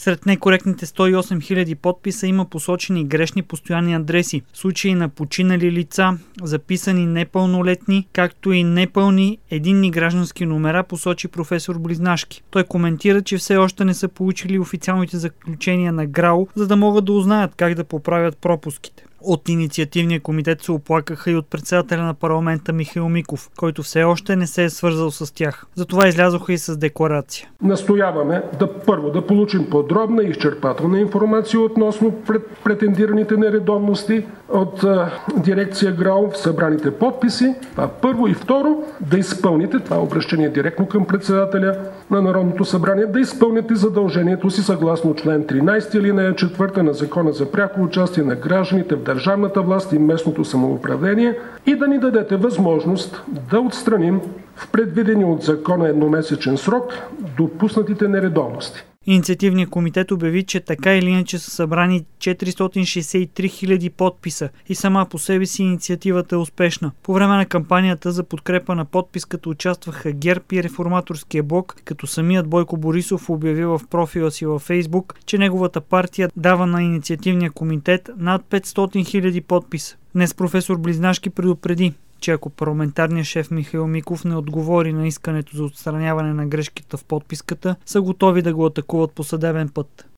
Сред некоректните 108 000 подписа има посочени грешни постоянни адреси, случаи на починали лица, записани непълнолетни, както и непълни единни граждански номера, посочи професор Близнашки. Той коментира, че все още не са получили официалните заключения на ГРАО, за да могат да узнаят как да поправят пропуските. От инициативния комитет се оплакаха и от председателя на парламента Михаил Миков, който все още не се е свързал с тях. Затова излязоха и с декларация. Настояваме първо да получим подробна и изчерпателна информация относно претендираните нередовности от дирекция ГРАО в събраните подписи. Първо и второ, да изпълните, това обращение директно към председателя на Народното събрание, да изпълните задължението си съгласно член 13 алинея 4 на Закона за пряко участие на гражданите в държавната власт и местното самоуправление и да ни дадете възможност да отстраним в предвидени от закона едномесечен срок допуснатите нередовности. Инициативният комитет обяви, че така или иначе са събрани 463 000 подписа и сама по себе си инициативата е успешна. По време на кампанията за подкрепа на подписката участваха ГЕРБ и Реформаторския блок, като самият Бойко Борисов обяви в профила си във Фейсбук, че неговата партия дава на инициативния комитет над 500 000 подписа. Днес професор Близнашки предупреди, че ако парламентарният шеф Михаил Миков не отговори на искането за отстраняване на грешките в подписката, са готови да го атакуват по съдебен път.